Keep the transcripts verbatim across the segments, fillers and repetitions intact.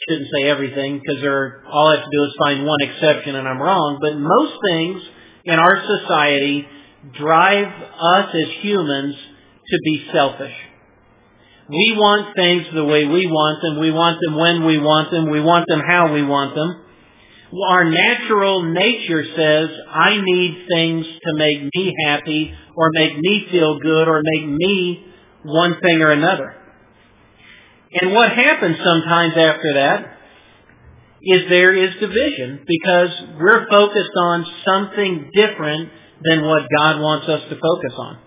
shouldn't say everything because there, all I have to do is find one exception and I'm wrong, but most things in our society drive us as humans to be selfish. We want things the way we want them. We want them when we want them. We want them how we want them. Our natural nature says, I need things to make me happy or make me feel good or make me one thing or another. And what happens sometimes after that is there is division because we're focused on something different than what God wants us to focus on.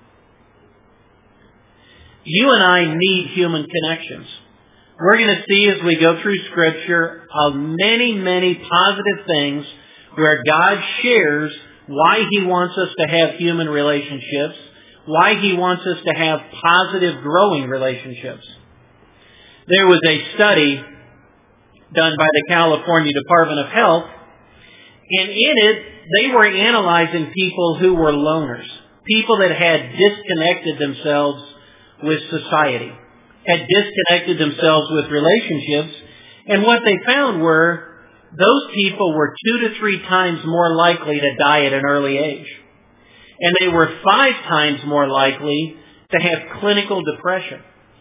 You and I need human connections. We're going to see as we go through Scripture of many, many positive things where God shares why He wants us to have human relationships, why He wants us to have positive, growing relationships. There was a study done by the California Department of Health, and in it, they were analyzing people who were loners, people that had disconnected themselves with society, had disconnected themselves with relationships, and what they found were those people were two to three times more likely to die at an early age. And they were five times more likely to have clinical depression.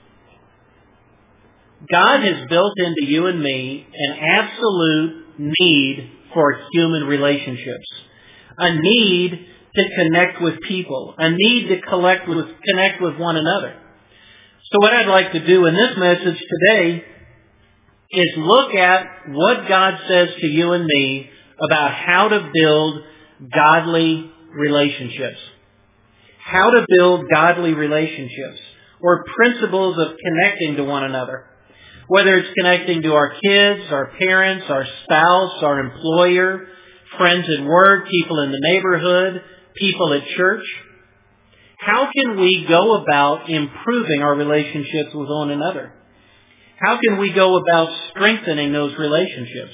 God has built into you and me an absolute need for human relationships, a need to connect with people, a need to collect with, connect with one another. So what I'd like to do in this message today is look at what God says to you and me about how to build godly relationships. How to build godly relationships or principles of connecting to one another. Whether it's connecting to our kids, our parents, our spouse, our employer, friends at work, people in the neighborhood, people at church. How can we go about improving our relationships with one another? How can we go about strengthening those relationships?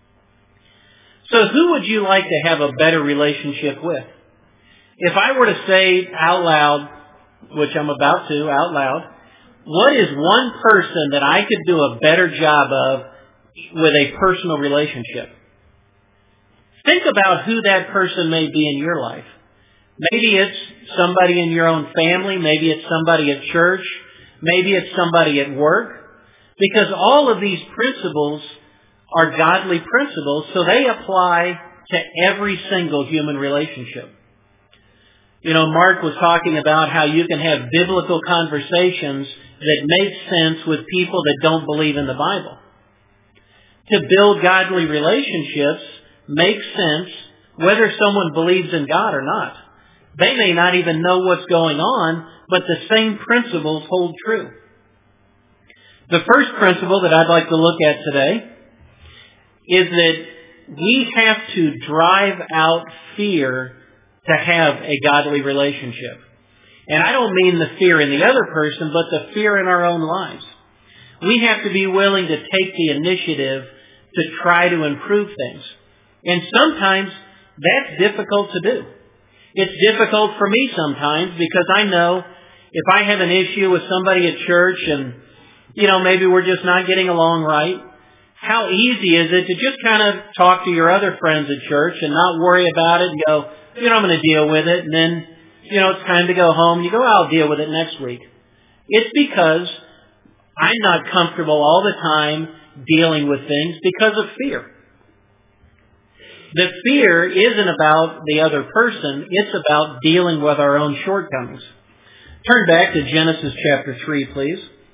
So who would you like to have a better relationship with? If I were to say out loud, which I'm about to out loud, what is one person that I could do a better job of with a personal relationship? Think about who that person may be in your life. Maybe it's somebody in your own family. Maybe it's somebody at church. Maybe it's somebody at work. Because all of these principles are godly principles, so they apply to every single human relationship. You know, Mark was talking about how you can have biblical conversations that make sense with people that don't believe in the Bible. To build godly relationships makes sense whether someone believes in God or not. They may not even know what's going on, but the same principles hold true. The first principle that I'd like to look at today is that we have to drive out fear to have a godly relationship. And I don't mean the fear in the other person, but the fear in our own lives. We have to be willing to take the initiative to try to improve things. And sometimes that's difficult to do. It's difficult for me sometimes because I know if I have an issue with somebody at church and, you know, maybe we're just not getting along right, how easy is it to just kind of talk to your other friends at church and not worry about it and go, you know, I'm going to deal with it, and then, you know, it's time to go home. You go, I'll deal with it next week. It's because I'm not comfortable all the time dealing with things because of fear. The fear isn't about the other person. It's about dealing with our own shortcomings. Turn back to Genesis chapter three, please.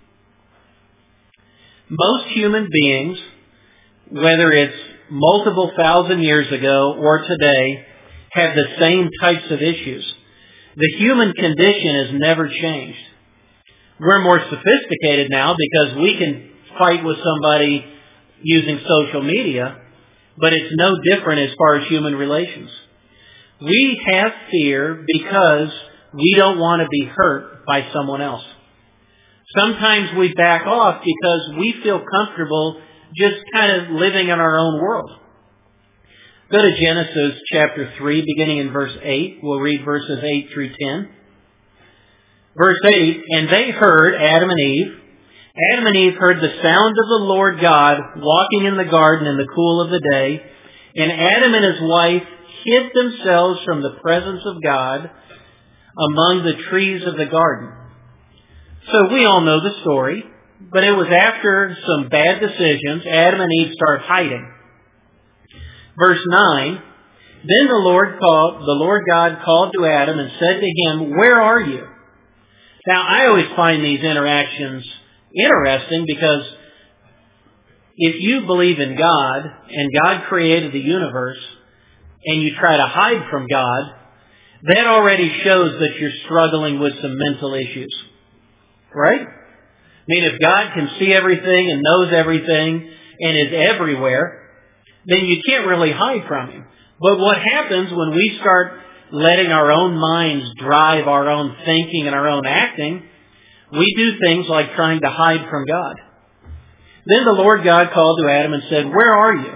Most human beings, whether it's multiple thousand years ago or today, have the same types of issues. The human condition has never changed. We're more sophisticated now because we can fight with somebody using social media, but it's no different as far as human relations. We have fear because we don't want to be hurt by someone else. Sometimes we back off because we feel comfortable just kind of living in our own world. Go to Genesis chapter three, beginning in verse eight. We'll read verses eight through ten. Verse eight, and they heard, Adam and Eve, Adam and Eve heard the sound of the Lord God walking in the garden in the cool of the day, and Adam and his wife hid themselves from the presence of God among the trees of the garden. So we all know the story, but it was after some bad decisions, Adam and Eve start hiding. Verse nine, then the Lord called, the Lord God called to Adam and said to him, where are you? Now, I always find these interactions interesting because if you believe in God and God created the universe and you try to hide from God, that already shows that you're struggling with some mental issues. Right? I mean, if God can see everything and knows everything and is everywhere, then you can't really hide from Him. But what happens when we start letting our own minds drive our own thinking and our own acting, we do things like trying to hide from God. Then the Lord God called to Adam and said, where are you?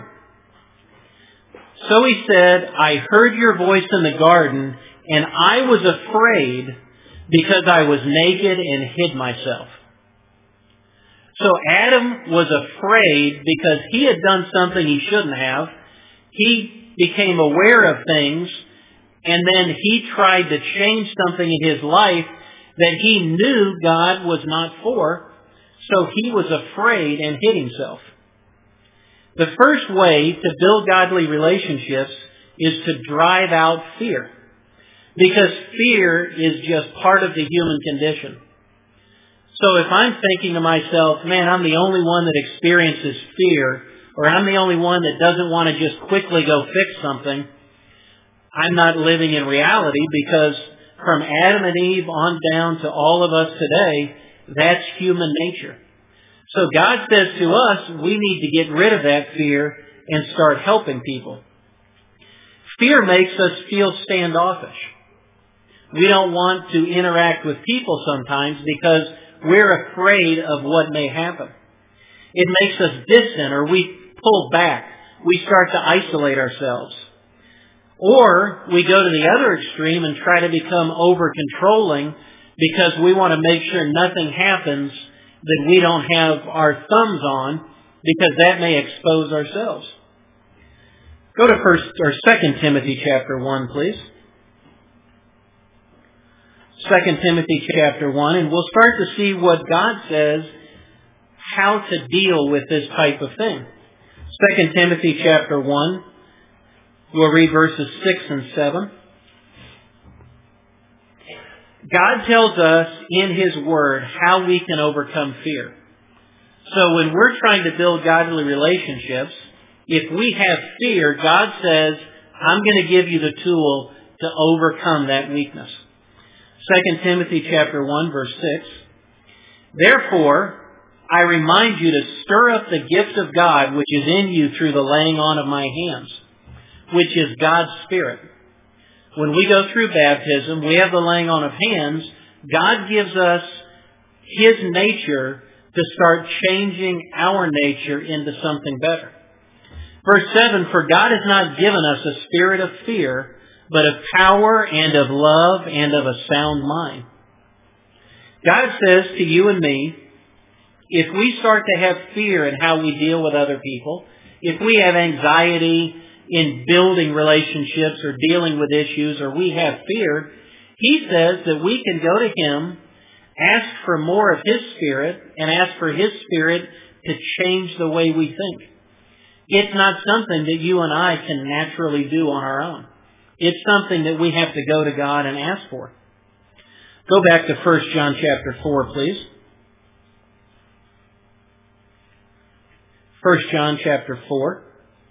So he said, I heard your voice in the garden, and I was afraid because I was naked and hid myself. So Adam was afraid because he had done something he shouldn't have. He became aware of things, and then he tried to change something in his life that he knew God was not for, so he was afraid and hid himself. The first way to build godly relationships is to drive out fear, because fear is just part of the human condition. So if I'm thinking to myself, man, I'm the only one that experiences fear, or I'm the only one that doesn't want to just quickly go fix something, I'm not living in reality, because from Adam and Eve on down to all of us today, that's human nature. So God says to us, we need to get rid of that fear and start helping people. Fear makes us feel standoffish. We don't want to interact with people sometimes because we're afraid of what may happen. It makes us distant, or we pull back. We start to isolate ourselves. Or we go to the other extreme and try to become over-controlling because we want to make sure nothing happens that we don't have our thumbs on, because that may expose ourselves. Go to first or Second Timothy chapter one, please. Second Timothy chapter one, and we'll start to see what God says how to deal with this type of thing. Second Timothy chapter one. We'll read verses six and seven. God tells us in His Word how we can overcome fear. So when we're trying to build godly relationships, if we have fear, God says, I'm going to give you the tool to overcome that weakness. Second Timothy chapter one, verse six. Therefore, I remind you to stir up the gift of God which is in you through the laying on of my hands, which is God's Spirit. When we go through baptism, we have the laying on of hands. God gives us His nature to start changing our nature into something better. Verse seven, for God has not given us a spirit of fear, but of power and of love and of a sound mind. God says to you and me, if we start to have fear in how we deal with other people, if we have anxiety in building relationships or dealing with issues, or we have fear, He says that we can go to Him, ask for more of His Spirit, and ask for His Spirit to change the way we think. It's not something that you and I can naturally do on our own. It's something that we have to go to God and ask for. Go back to First John chapter four, please. First John chapter four.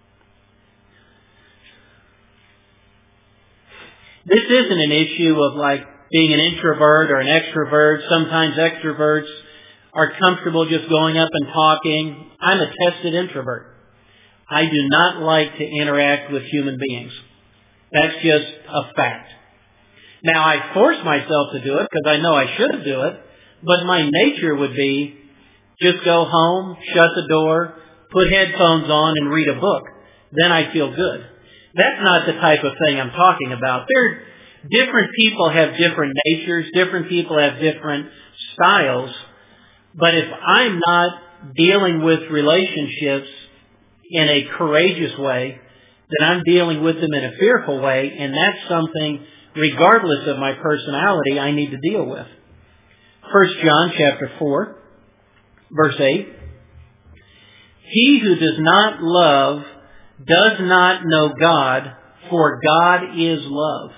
This isn't an issue of like being an introvert or an extrovert. Sometimes extroverts are comfortable just going up and talking. I'm a tested introvert. I do not like to interact with human beings. That's just a fact. Now, I force myself to do it because I know I should do it, but my nature would be just go home, shut the door, put headphones on, and read a book. Then I feel good. That's not the type of thing I'm talking about. There, different people have different natures. Different people have different styles. But if I'm not dealing with relationships in a courageous way, then I'm dealing with them in a fearful way, and that's something, regardless of my personality, I need to deal with. First John chapter four, verse eight. He who does not love does not know God, for God is love.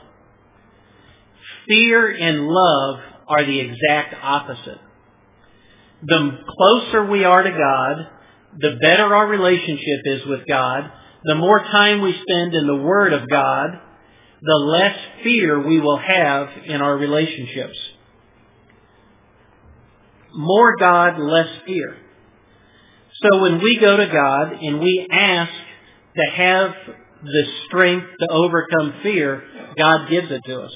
Fear and love are the exact opposite. The closer we are to God, the better our relationship is with God, the more time we spend in the Word of God, the less fear we will have in our relationships. More God, less fear. So when we go to God and we ask to have the strength to overcome fear, God gives it to us.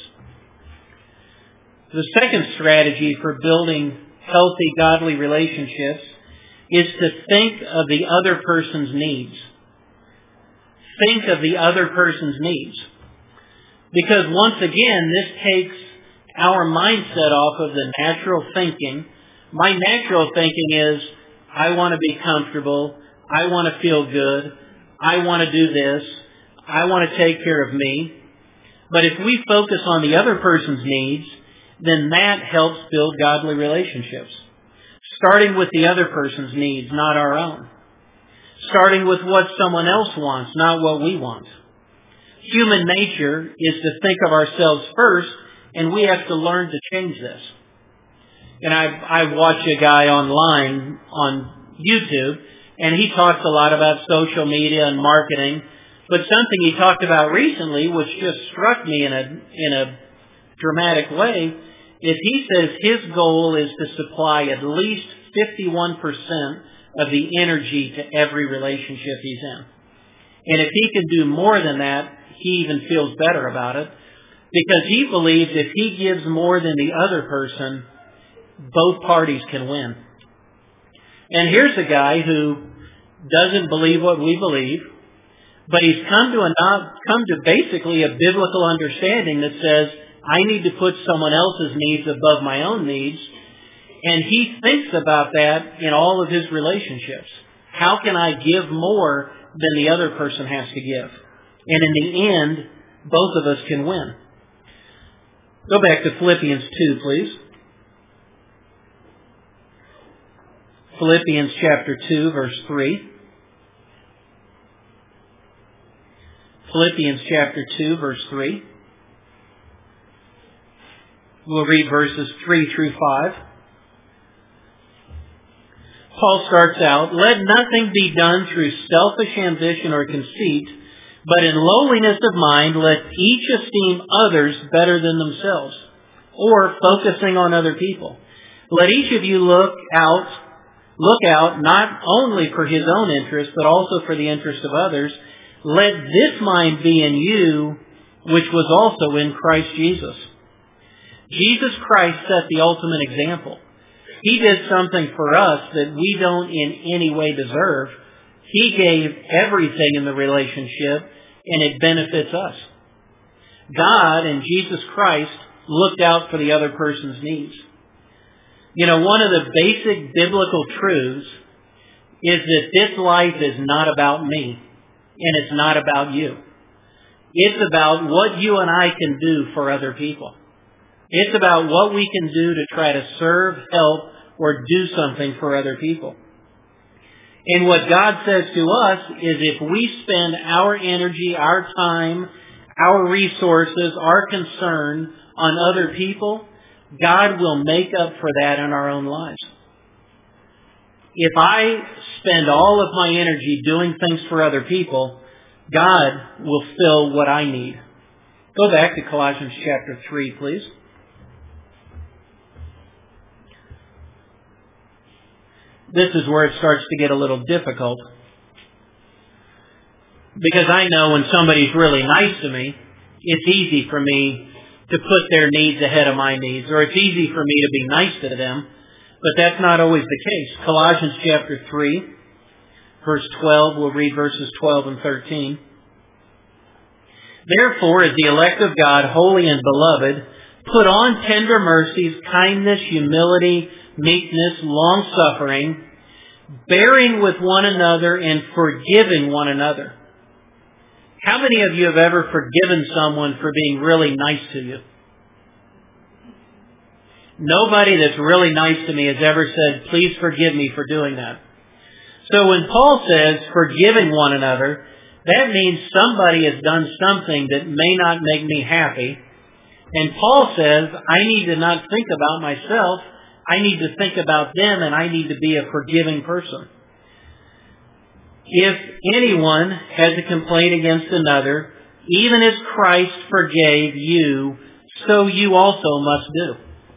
The second strategy for building healthy, godly relationships is to think of the other person's needs. Think of the other person's needs. Because once again, this takes our mindset off of the natural thinking. My natural thinking is, I want to be comfortable. I want to feel good. I want to do this. I want to take care of me. But if we focus on the other person's needs, then that helps build godly relationships. Starting with the other person's needs, not our own. Starting with what someone else wants, not what we want. Human nature is to think of ourselves first, and we have to learn to change this. And I, I watch a guy online on YouTube, and he talks a lot about social media and marketing. But something he talked about recently, which just struck me in a in a dramatic way, is he says his goal is to supply at least fifty-one percent of the energy to every relationship he's in. And if he can do more than that, he even feels better about it, because he believes if he gives more than the other person, both parties can win. And here's a guy who doesn't believe what we believe, but he's come to a come to basically a biblical understanding that says, I need to put someone else's needs above my own needs. And he thinks about that in all of his relationships. How can I give more than the other person has to give? And in the end, both of us can win. Go back to Philippians two, please. Philippians chapter two, verse three. Philippians chapter two, verse three. We'll read verses three through five. Paul starts out, let nothing be done through selfish ambition or conceit, but in lowliness of mind let each esteem others better than themselves, or focusing on other people. Let each of you look out, look out not only for his own interest, but also for the interest of others. Let this mind be in you, which was also in Christ Jesus. Jesus Christ set the ultimate example. He did something for us that we don't in any way deserve. He gave everything in the relationship, and it benefits us. God and Jesus Christ looked out for the other person's needs. You know, one of the basic biblical truths is that this life is not about me, and it's not about you. It's about what you and I can do for other people. It's about what we can do to try to serve, help, or do something for other people. And what God says to us is if we spend our energy, our time, our resources, our concern on other people, God will make up for that in our own lives. If I spend all of my energy doing things for other people, God will fill what I need. Go back to Colossians chapter three, please. This is where it starts to get a little difficult. Because I know when somebody's really nice to me, it's easy for me to put their needs ahead of my needs, or it's easy for me to be nice to them, but that's not always the case. Colossians chapter three, verse twelve, we'll read verses twelve and thirteen. Therefore, as the elect of God, holy and beloved, Put on tender mercies, kindness, humility, meekness, long-suffering, bearing with one another and forgiving one another. How many of you have ever forgiven someone for being really nice to you? Nobody that's really nice to me has ever said, please forgive me for doing that. So when Paul says forgiving one another, that means somebody has done something that may not make me happy. And Paul says, I need to not think about myself. I need to think about them, and I need to be a forgiving person. If anyone has a complaint against another, even as Christ forgave you, so you also must do.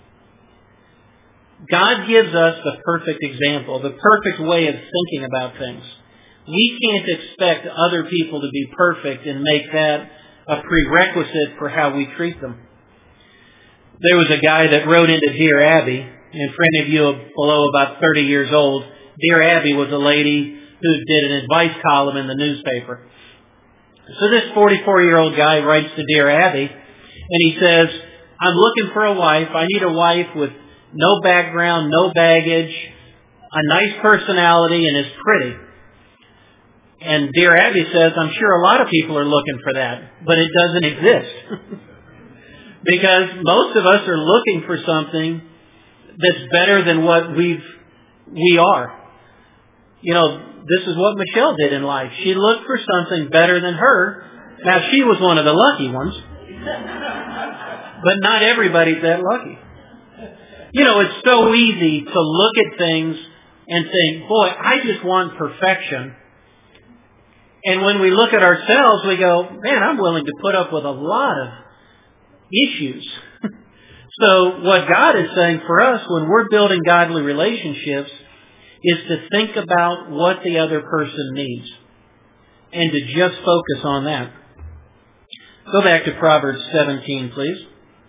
God gives us the perfect example, the perfect way of thinking about things. We can't expect other people to be perfect and make that a prerequisite for how we treat them. There was a guy that wrote into Dear Abby, and for any of you below about thirty years old, Dear Abby was a lady who did an advice column in the newspaper. So this forty-four-year-old guy writes to Dear Abby, and he says, I'm looking for a wife. I need a wife with no background, no baggage, a nice personality, and is pretty. And Dear Abby says, I'm sure a lot of people are looking for that, but it doesn't exist. Because most of us are looking for something that's better than what we've, we are. You know, this is what Michelle did in life. She looked for something better than her. Now, she was one of the lucky ones. But not everybody's that lucky. You know, it's so easy to look at things and think, boy, I just want perfection. And when we look at ourselves, we go, man, I'm willing to put up with a lot of issues. So what God is saying for us when we're building godly relationships is to think about what the other person needs and to just focus on that. Go back to Proverbs seventeen, please.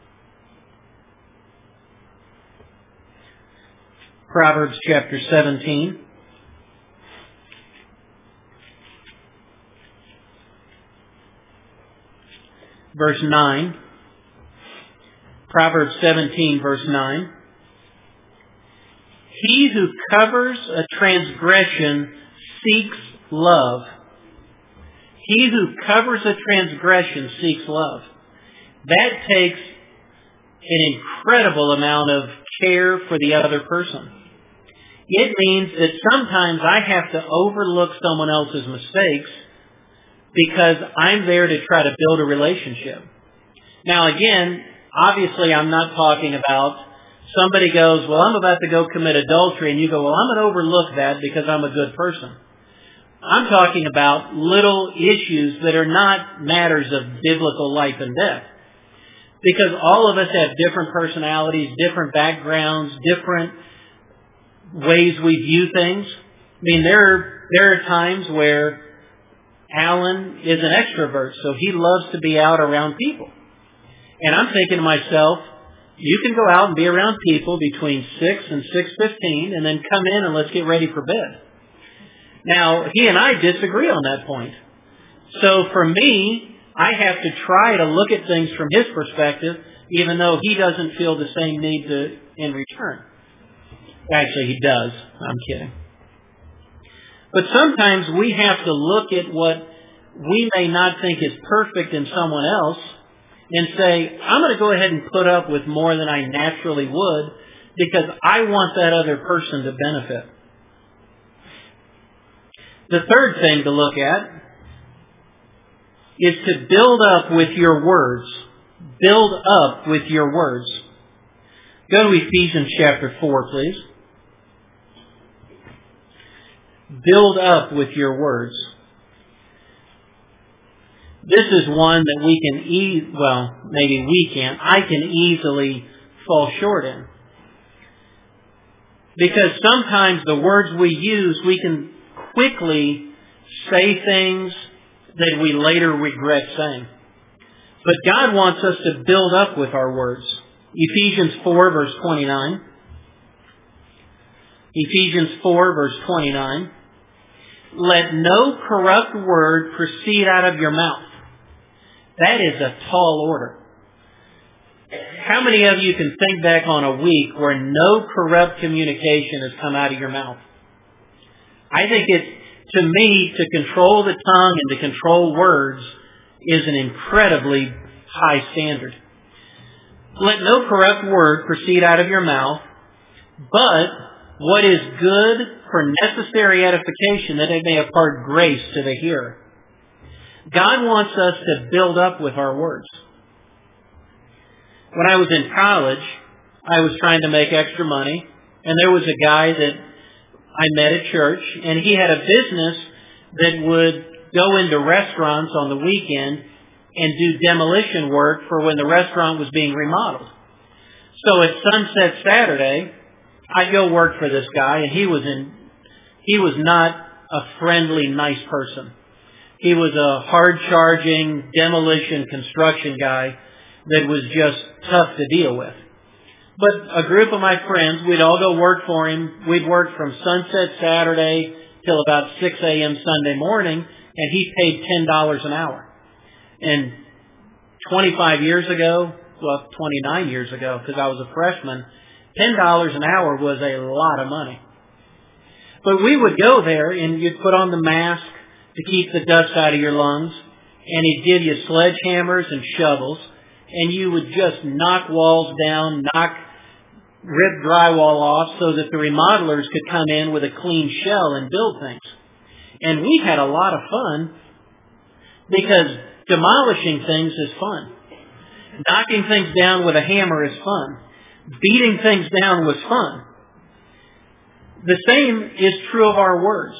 Proverbs chapter seventeen. Verse nine. Proverbs seventeen, verse nine. He who covers a transgression seeks love. He who covers a transgression seeks love. That takes an incredible amount of care for the other person. It means that sometimes I have to overlook someone else's mistakes because I'm there to try to build a relationship. Now again, obviously I'm not talking about somebody goes, well, I'm about to go commit adultery, and you go, well, I'm going to overlook that because I'm a good person. I'm talking about little issues that are not matters of biblical life and death. Because all of us have different personalities, different backgrounds, different ways we view things. I mean, there are, there are times where Alan is an extrovert, so he loves to be out around people. And I'm thinking to myself, you can go out and be around people between six and six fifteen and then come in and let's get ready for bed. Now, he and I disagree on that point. So for me, I have to try to look at things from his perspective, even though he doesn't feel the same need to, in return. Actually, he does. I'm kidding. But sometimes we have to look at what we may not think is perfect in someone else and say, I'm going to go ahead and put up with more than I naturally would because I want that other person to benefit. The third thing to look at is to build up with your words. Build up with your words. Go to Ephesians chapter four, please. Build up with your words. This is one that we can, e- well, maybe we can, I can easily fall short in. Because sometimes the words we use, we can quickly say things that we later regret saying. But God wants us to build up with our words. Ephesians four, verse twenty-nine. Ephesians four, verse twenty-nine. Let no corrupt word proceed out of your mouth. That is a tall order. How many of you can think back on a week where no corrupt communication has come out of your mouth? I think it's, to me, to control the tongue and to control words is an incredibly high standard. Let no corrupt word proceed out of your mouth, but what is good for necessary edification, that it may impart grace to the hearer. God wants us to build up with our words. When I was in college, I was trying to make extra money, and there was a guy that I met at church, and he had a business that would go into restaurants on the weekend and do demolition work for when the restaurant was being remodeled. So at Sunset Saturday, I'd go work for this guy, and he was in, he was not a friendly, nice person. He was a hard-charging demolition construction guy that was just tough to deal with. But a group of my friends, we'd all go work for him. We'd work from sunset Saturday till about six a.m. Sunday morning, and he paid ten dollars an hour. And twenty-five years ago, well, twenty-nine years ago, because I was a freshman, ten dollars an hour was a lot of money. But we would go there, and you'd put on the mask to keep the dust out of your lungs, and he'd give you sledgehammers and shovels, and you would just knock walls down, knock rip drywall off so that the remodelers could come in with a clean shell and build things. And we had a lot of fun because demolishing things is fun. Knocking things down with a hammer is fun. Beating things down was fun. The same is true of our words.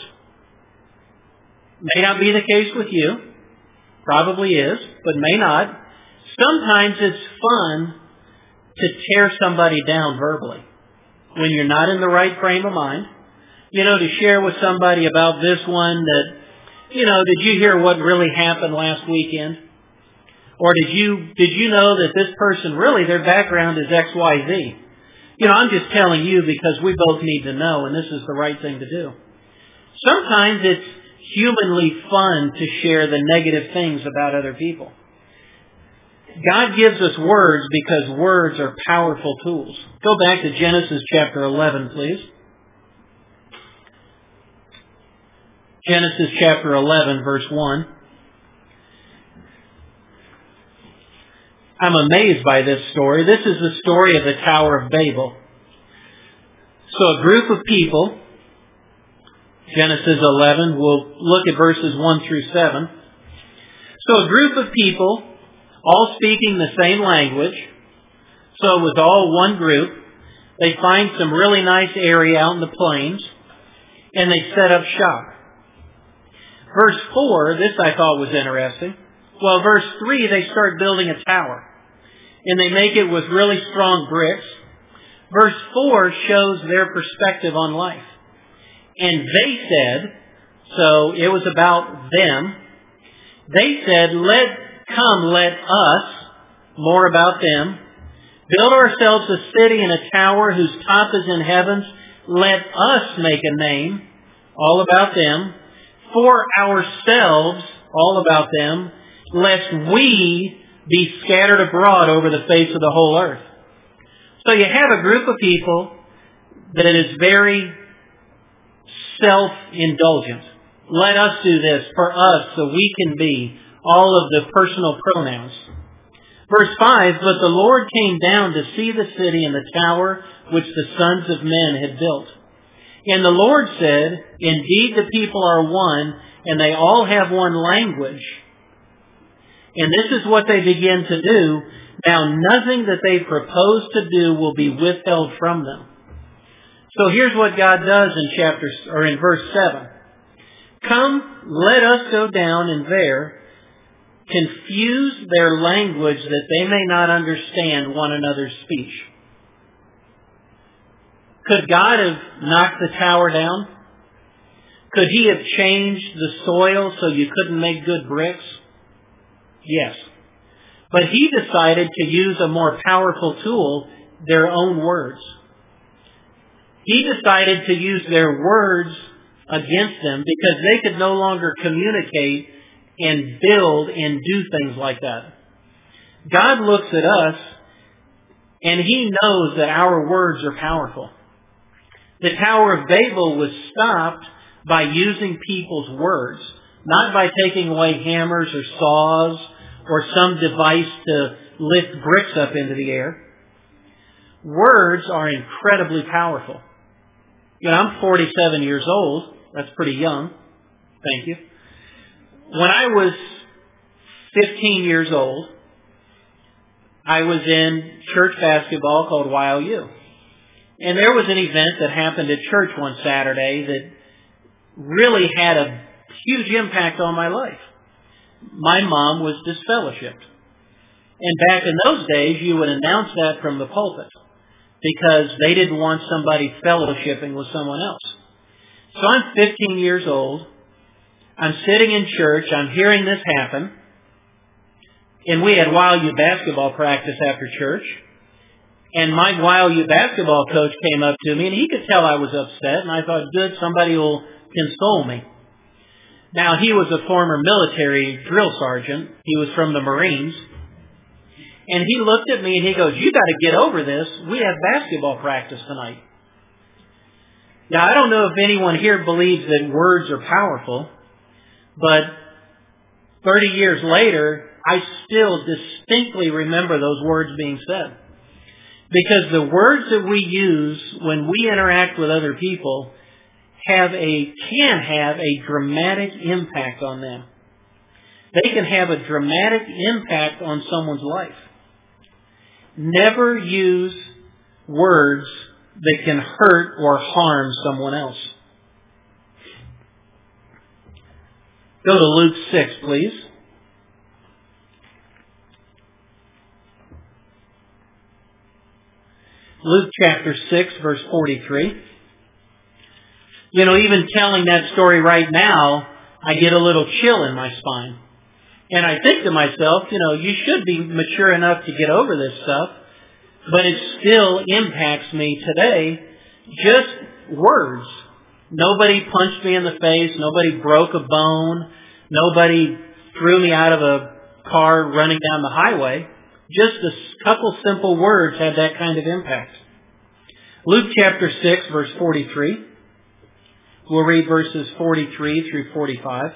May not be the case with you. Probably is, but may not. Sometimes it's fun to tear somebody down verbally when you're not in the right frame of mind. You know, to share with somebody about this one that, you know, did you hear what really happened last weekend? Or did you, did you know that this person really, their background is X Y Z? You know, I'm just telling you because we both need to know, and this is the right thing to do. Sometimes it's humanly fun to share the negative things about other people. God gives us words because words are powerful tools. Go back to Genesis chapter eleven, please. Genesis chapter eleven, verse one. I'm amazed by this story. This is the story of the Tower of Babel. So a group of people, Genesis eleven, we'll look at verses one through seven. So a group of people, all speaking the same language, so it was all one group. They find some really nice area out in the plains, and they set up shop. Verse four, this I thought was interesting. Well, verse three, they start building a tower, and they make it with really strong bricks. Verse four shows their perspective on life. And they said, so it was about them, they said, let come, let us, more about them, build ourselves a city and a tower whose top is in heavens. Let us make a name, all about them, for ourselves, all about them, lest we be scattered abroad over the face of the whole earth. So you have a group of people that is very self-indulgent. Let us do this for us so we can be, all of the personal pronouns. Verse five, but the Lord came down to see the city and the tower which the sons of men had built. And the Lord said, indeed the people are one, and they all have one language. And this is what they begin to do. Now nothing that they propose to do will be withheld from them. So here's what God does in chapter, or in verse seven. Come, let us go down and there confuse their language that they may not understand one another's speech. Could God have knocked the tower down? Could He have changed the soil so you couldn't make good bricks? Yes. But He decided to use a more powerful tool, their own words. He decided to use their words against them because they could no longer communicate and build and do things like that. God looks at us And He knows that our words are powerful. The Tower of Babel was stopped by using people's words, not by taking away hammers or saws or some device to lift bricks up into the air. Words are incredibly powerful. You know, I'm forty-seven years old. That's pretty young. Thank you. When I was fifteen years old, I was in church basketball called Y O U. And there was an event that happened at church one Saturday that really had a huge impact on my life. My mom was disfellowshipped. And back in those days, you would announce that from the pulpit because they didn't want somebody fellowshipping with someone else. So I'm fifteen years old. I'm sitting in church. I'm hearing this happen. And we had Y O U basketball practice after church. And my Y O U basketball coach came up to me, and he could tell I was upset. And I thought, good, somebody will console me. Now, he was a former military drill sergeant. He was from the Marines. And he looked at me and he goes, you got to get over this. We have basketball practice tonight. Now, I don't know if anyone here believes that words are powerful, but thirty years later, I still distinctly remember those words being said. Because the words that we use when we interact with other people have a, can have a dramatic impact on them. They can have a dramatic impact on someone's life. Never use words that can hurt or harm someone else. Go to Luke six, please. Luke chapter six, verse forty-three. You know, even telling that story right now, I get a little chill in my spine. And I think to myself, you know, you should be mature enough to get over this stuff, but it still impacts me today. Just words. Nobody punched me in the face. Nobody broke a bone. Nobody threw me out of a car running down the highway. Just a couple simple words had that kind of impact. Luke chapter six, verse forty-three. We'll read verses forty-three through forty-five.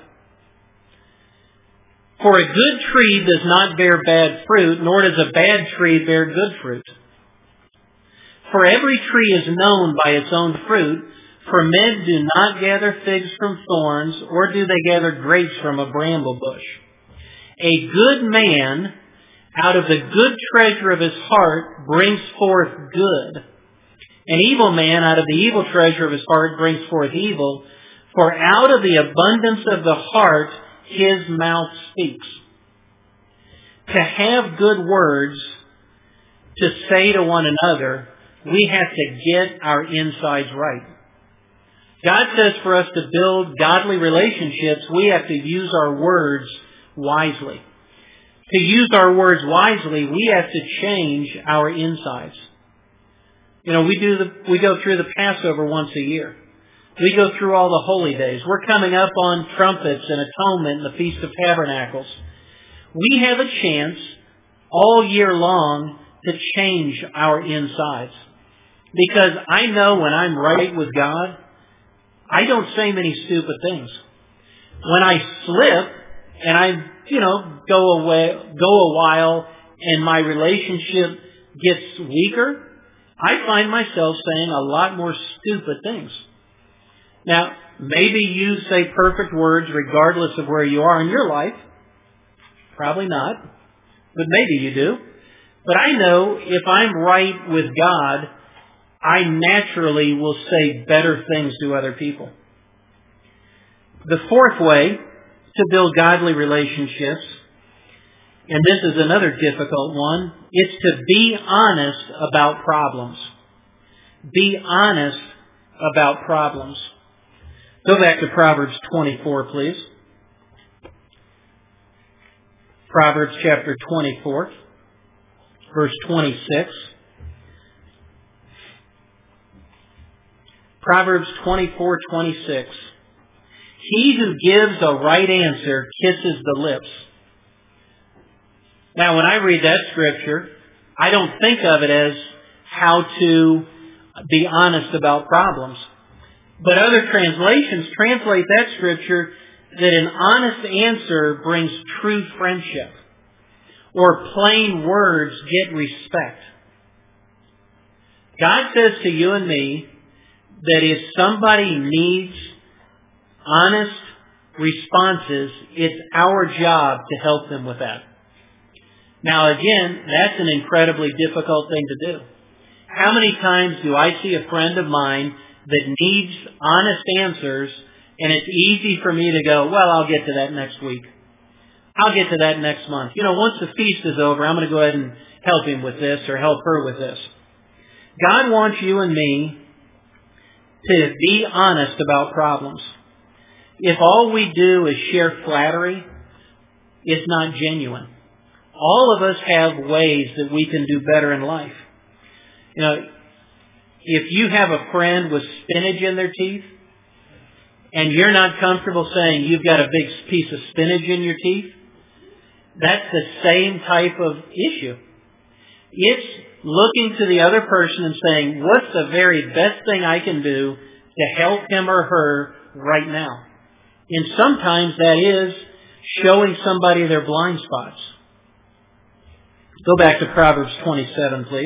For a good tree does not bear bad fruit, nor does a bad tree bear good fruit. For every tree is known by its own fruit, for men do not gather figs from thorns, or do they gather grapes from a bramble bush. A good man out of the good treasure of his heart brings forth good. An evil man out of the evil treasure of his heart brings forth evil. For out of the abundance of the heart his mouth speaks. To have good words to say to one another, we have to get our insides right. God says for us to build godly relationships, we have to use our words wisely. To use our words wisely, we have to change our insides. You know, we do the, we go through the Passover once a year. We go through all the holy days. We're coming up on trumpets and atonement and the Feast of Tabernacles. We have a chance all year long to change our insides. Because I know when I'm right with God, I don't say many stupid things. When I slip and I, you know, go away, go a while and my relationship gets weaker, I find myself saying a lot more stupid things. Now, maybe you say perfect words regardless of where you are in your life. Probably not. But maybe you do. But I know if I'm right with God, I naturally will say better things to other people. The fourth way to build godly relationships, and this is another difficult one, it's to be honest about problems. Be honest about problems. Go back to Proverbs twenty-four, please. Proverbs chapter twenty-four, verse twenty-six. Proverbs twenty-four twenty-six. He who gives a right answer kisses the lips. Now, when I read that scripture, I don't think of it as how to be honest about problems. But other translations translate that scripture that an honest answer brings true friendship, or plain words get respect. God says to you and me that if somebody needs honest responses, it's our job to help them with that. Now again, that's an incredibly difficult thing to do. How many times do I see a friend of mine that needs honest answers, and it's easy for me to go, well, I'll get to that next week. I'll get to that next month. You know, once the feast is over, I'm going to go ahead and help him with this or help her with this. God wants you and me to be honest about problems. If all we do is share flattery, it's not genuine. All of us have ways that we can do better in life. You know, if you have a friend with spinach in their teeth, and you're not comfortable saying you've got a big piece of spinach in your teeth, that's the same type of issue. It's looking to the other person and saying, what's the very best thing I can do to help him or her right now? And sometimes that is showing somebody their blind spots. Go back to Proverbs twenty-seven, please.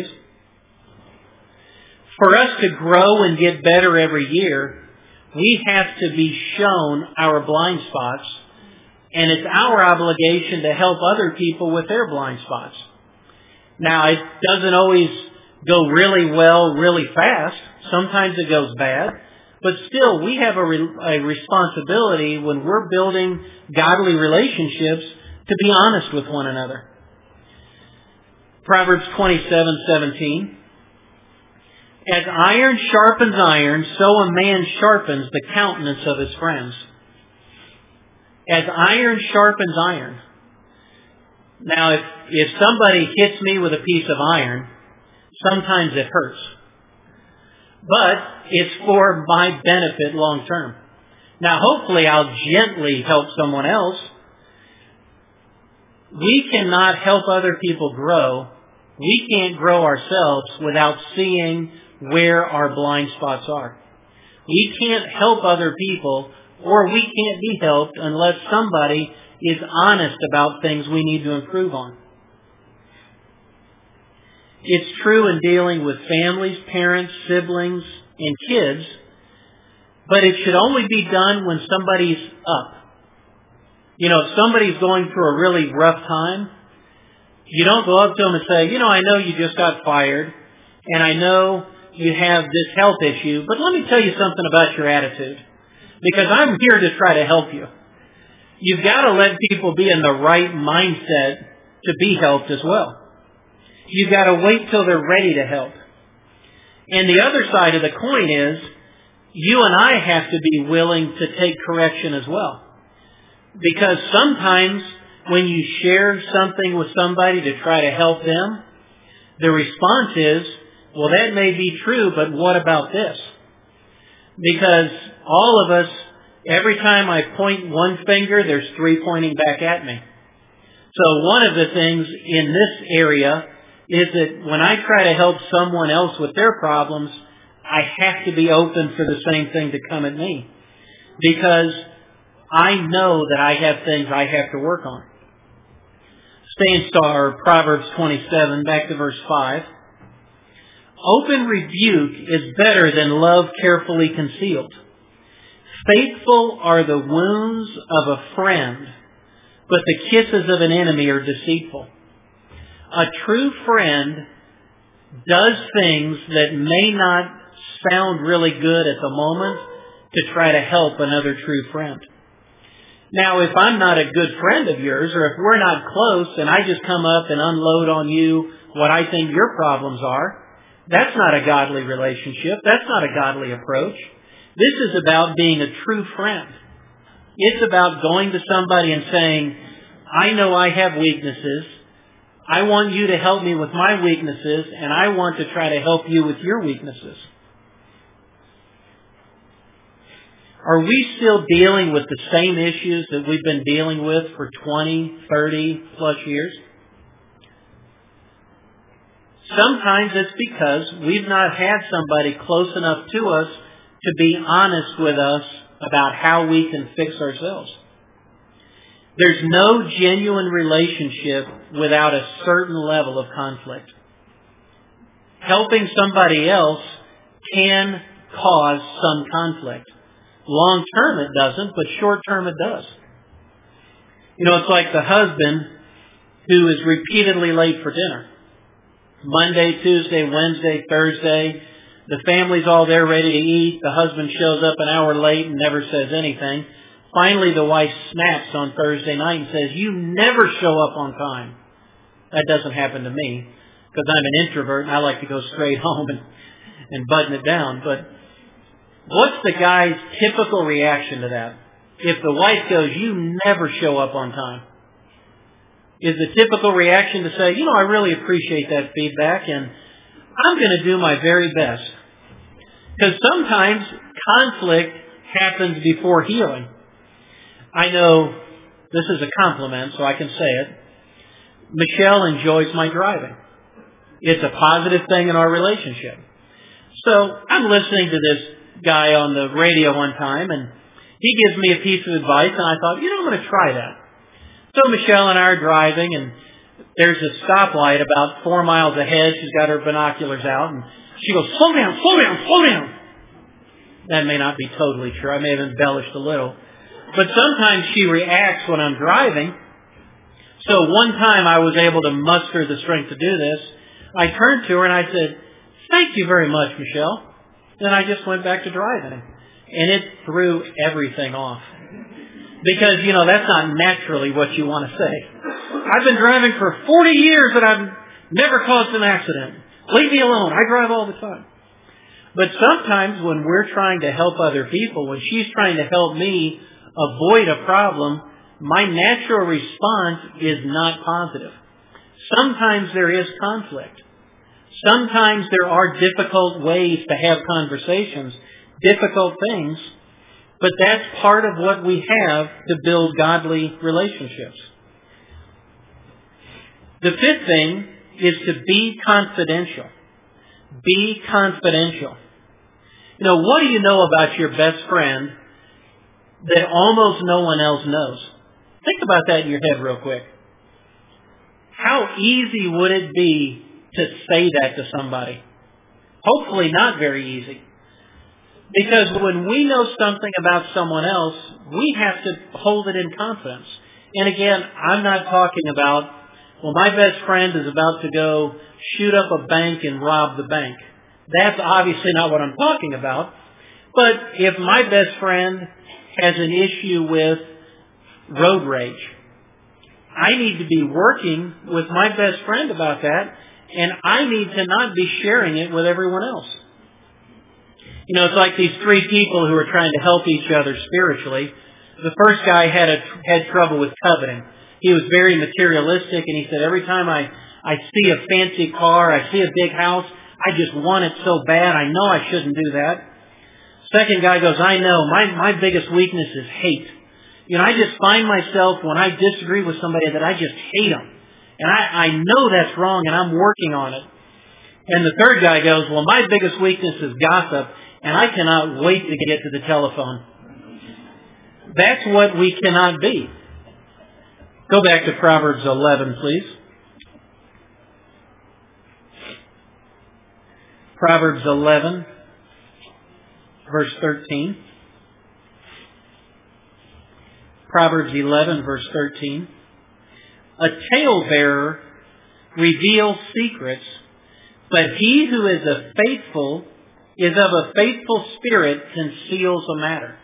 For us to grow and get better every year, we have to be shown our blind spots, and it's our obligation to help other people with their blind spots. Now, it doesn't always go really well, really fast. Sometimes it goes bad. But still, we have a, re- a responsibility when we're building godly relationships to be honest with one another. Proverbs twenty-seven seventeen. As iron sharpens iron, so a man sharpens the countenance of his friends. As iron sharpens iron. Now, if, if somebody hits me with a piece of iron, sometimes it hurts. But it's for my benefit long term. Now, hopefully I'll gently help someone else. We cannot help other people grow. We can't grow ourselves without seeing where our blind spots are. We can't help other people, or we can't be helped unless somebody is honest about things we need to improve on. It's true in dealing with families, parents, siblings, and kids, but it should only be done when somebody's up. You know, if somebody's going through a really rough time, you don't go up to them and say, you know, I know you just got fired, and I know you have this health issue, but let me tell you something about your attitude, because I'm here to try to help you. You've got to let people be in the right mindset to be helped as well. You've got to wait till they're ready to help. And the other side of the coin is, you and I have to be willing to take correction as well. Because sometimes when you share something with somebody to try to help them, the response is, well, that may be true, but what about this? Because all of us, every time I point one finger, there's three pointing back at me. So one of the things in this area is that when I try to help someone else with their problems, I have to be open for the same thing to come at me. Because I know that I have things I have to work on. Stay in star, Proverbs twenty-seven, back to verse five. Open rebuke is better than love carefully concealed. Faithful are the wounds of a friend, but the kisses of an enemy are deceitful. A true friend does things that may not sound really good at the moment to try to help another true friend. Now, if I'm not a good friend of yours, or if we're not close and I just come up and unload on you what I think your problems are, that's not a godly relationship. That's not a godly approach. This is about being a true friend. It's about going to somebody and saying, I know I have weaknesses. I want you to help me with my weaknesses, and I want to try to help you with your weaknesses. Are we still dealing with the same issues that we've been dealing with for twenty, thirty plus years? Sometimes it's because we've not had somebody close enough to us to be honest with us about how we can fix ourselves. There's no genuine relationship without a certain level of conflict. Helping somebody else can cause some conflict. Long term it doesn't, but short term it does. You know, it's like the husband who is repeatedly late for dinner. Monday, Tuesday, Wednesday, Thursday. The family's all there ready to eat. The husband shows up an hour late and never says anything. Finally, the wife snaps on Thursday night and says, "You never show up on time." That doesn't happen to me because I'm an introvert and I like to go straight home and, and button it down. But what's the guy's typical reaction to that? If the wife goes, "You never show up on time," is the typical reaction to say, "You know, I really appreciate that feedback and I'm going to do my very best." Because sometimes conflict happens before healing. I know this is a compliment, so I can say it. Michelle enjoys my driving. It's a positive thing in our relationship. So I'm listening to this guy on the radio one time, and he gives me a piece of advice, and I thought, you know, I'm going to try that. So Michelle and I are driving, and there's a stoplight about four miles ahead. She's got her binoculars out, and she goes, "Slow down, slow down, slow down." That may not be totally true. I may have embellished a little. But sometimes she reacts when I'm driving. So one time I was able to muster the strength to do this. I turned to her and I said, "Thank you very much, Michelle." Then I just went back to driving. And it threw everything off. Because, you know, that's not naturally what you want to say. "I've been driving for forty years and I've never caused an accident. Leave me alone. I drive all the time." But sometimes when we're trying to help other people, when she's trying to help me avoid a problem, my natural response is not positive. Sometimes there is conflict. Sometimes there are difficult ways to have conversations, difficult things, but that's part of what we have to build godly relationships. The fifth thing is to be confidential. Be confidential. You know, what do you know about your best friend that almost no one else knows? Think about that in your head real quick. How easy would it be to say that to somebody? Hopefully not very easy. Because when we know something about someone else, we have to hold it in confidence. And again, I'm not talking about, well, my best friend is about to go shoot up a bank and rob the bank. That's obviously not what I'm talking about. But if my best friend has an issue with road rage, I need to be working with my best friend about that, and I need to not be sharing it with everyone else. You know, it's like these three people who are trying to help each other spiritually. The first guy had a, had trouble with coveting. He was very materialistic, and he said, every time I, I see a fancy car, I see a big house, I just want it so bad. I know I shouldn't do that. Second guy goes, I know, my, my biggest weakness is hate. You know, I just find myself when I disagree with somebody that I just hate them. And I, I know that's wrong, and I'm working on it. And the third guy goes, well, my biggest weakness is gossip, and I cannot wait to get to the telephone. That's what we cannot be. Go back to Proverbs eleven, please. Proverbs eleven, verse thirteen. Proverbs eleven, verse thirteen. A talebearer reveals secrets, but he who is a faithful is of a faithful spirit conceals a matter.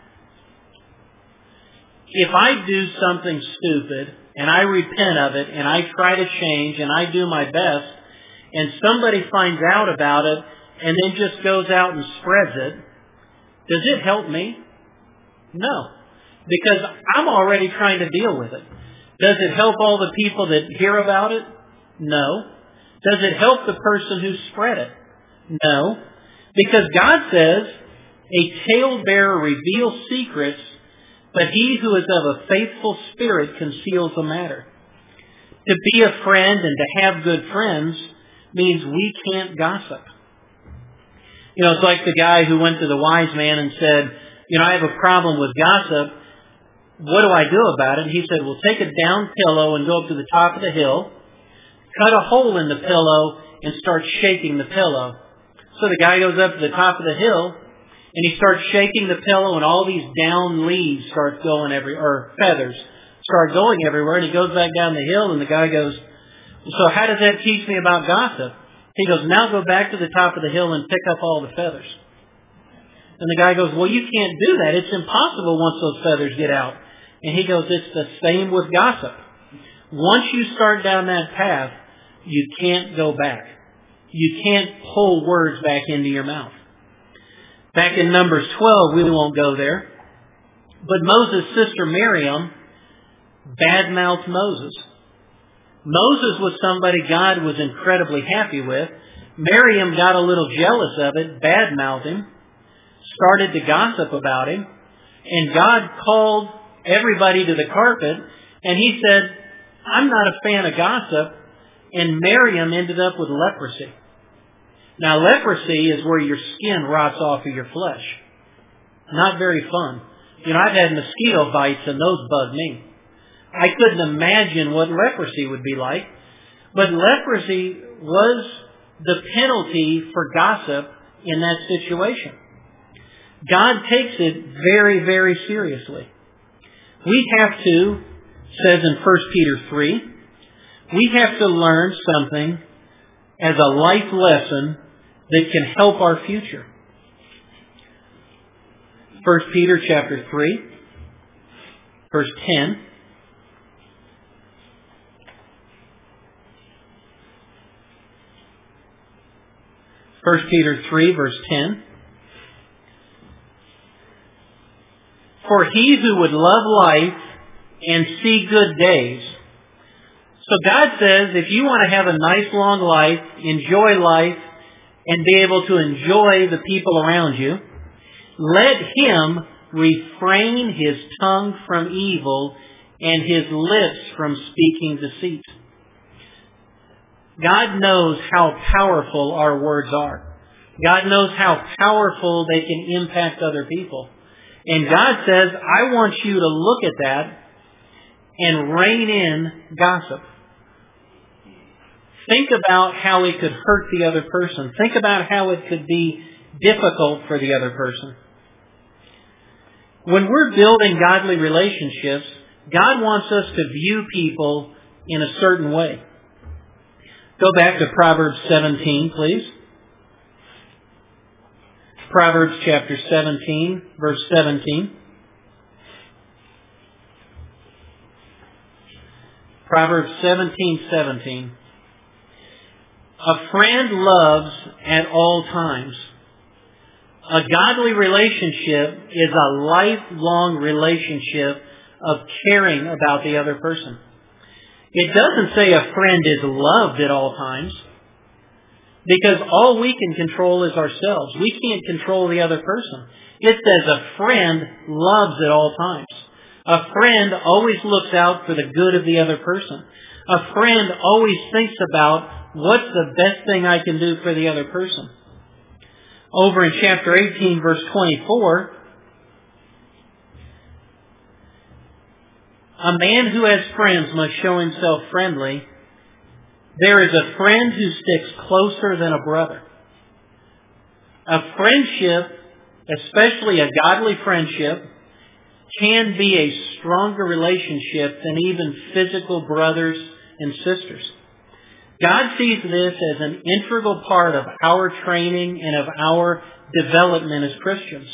If I do something stupid and I repent of it and I try to change and I do my best and somebody finds out about it and then just goes out and spreads it, does it help me? No. Because I'm already trying to deal with it. Does it help all the people that hear about it? No. Does it help the person who spread it? No. Because God says, a talebearer reveals secrets, but he who is of a faithful spirit conceals a matter. To be a friend and to have good friends means we can't gossip. You know, it's like the guy who went to the wise man and said, you know, I have a problem with gossip. What do I do about it? He said, well, take a down pillow and go up to the top of the hill, cut a hole in the pillow, and start shaking the pillow. So the guy goes up to the top of the hill, and he starts shaking the pillow, and all these down leaves start going every, or feathers start going everywhere, and he goes back down the hill, and the guy goes, so how does that teach me about gossip? He goes, now go back to the top of the hill and pick up all the feathers. And the guy goes, well, you can't do that. It's impossible once those feathers get out. And he goes, it's the same with gossip. Once you start down that path, you can't go back. You can't pull words back into your mouth. Back in Numbers twelve, we won't go there, but Moses' sister Miriam badmouthed Moses. Moses was somebody God was incredibly happy with. Miriam got a little jealous of it, badmouthed him, started to gossip about him, and God called everybody to the carpet, and he said, I'm not a fan of gossip, and Miriam ended up with leprosy. Now, leprosy is where your skin rots off of your flesh. Not very fun. You know, I've had mosquito bites, and those bug me. I couldn't imagine what leprosy would be like, but leprosy was the penalty for gossip in that situation. God takes it very, very seriously. We have to, says in First Peter three, we have to learn something as a life lesson that can help our future. First Peter chapter three, verse ten. First Peter three, verse ten. For he who would love life and see good days. So God says, if you want to have a nice long life, enjoy life, and be able to enjoy the people around you, let him refrain his tongue from evil and his lips from speaking deceit. God knows how powerful our words are. God knows how powerful they can impact other people. And God says, I want you to look at that and rein in gossip. Think about how it could hurt the other person. Think about how it could be difficult for the other person. When we're building godly relationships, God wants us to view people in a certain way. Go back to Proverbs seventeen, please. Proverbs chapter seventeen, verse seventeen. Proverbs seventeen, seventeen. A friend loves at all times. A godly relationship is a lifelong relationship of caring about the other person. It doesn't say a friend is loved at all times, because all we can control is ourselves. We can't control the other person. It says a friend loves at all times. A friend always looks out for the good of the other person. A friend always thinks about what's the best thing I can do for the other person. Over in chapter eighteen, verse twenty-four, a man who has friends must show himself friendly. There is a friend who sticks closer than a brother. A friendship, especially a godly friendship, can be a stronger relationship than even physical brothers and sisters. God sees this as an integral part of our training and of our development as Christians.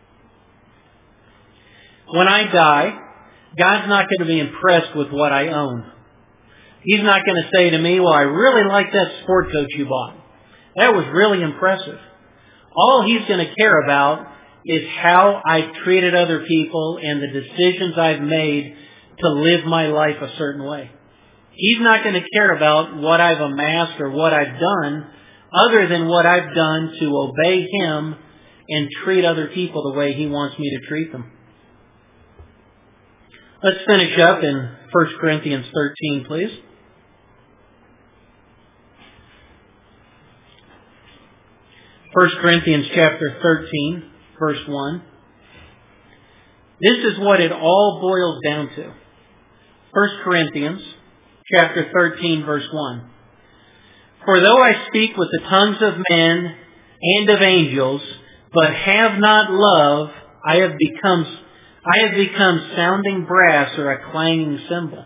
When I die, God's not going to be impressed with what I own. He's not going to say to me, well, I really like that sport coat you bought. That was really impressive. All He's going to care about is how I've treated other people and the decisions I've made to live my life a certain way. He's not going to care about what I've amassed or what I've done other than what I've done to obey Him and treat other people the way He wants me to treat them. Let's finish up in First Corinthians thirteen, please. First Corinthians chapter thirteen, verse one. This is what it all boils down to. First Corinthians chapter thirteen, verse one. For though I speak with the tongues of men and of angels, but have not love, I have become I have become sounding brass or a clanging cymbal.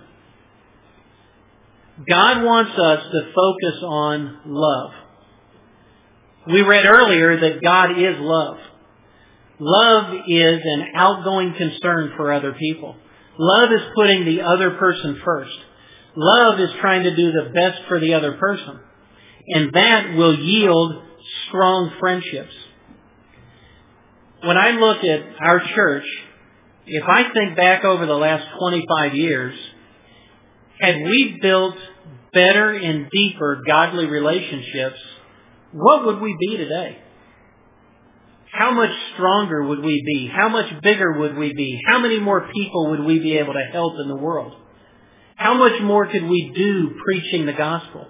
God wants us to focus on love. We read earlier that God is love. Love is an outgoing concern for other people. Love is putting the other person first. Love is trying to do the best for the other person. And that will yield strong friendships. When I look at our church, if I think back over the last twenty-five years, had we built better and deeper godly relationships, what would we be today? How much stronger would we be? How much bigger would we be? How many more people would we be able to help in the world? How much more could we do preaching the gospel?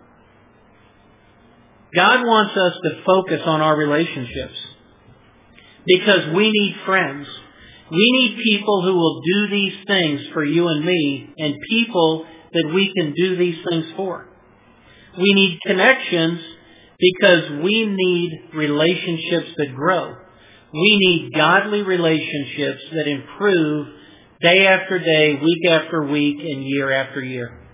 God wants us to focus on our relationships because we need friends. We need people who will do these things for you and me, and people that we can do these things for. We need connections because we need relationships that grow. We need godly relationships that improve day after day, week after week, and year after year.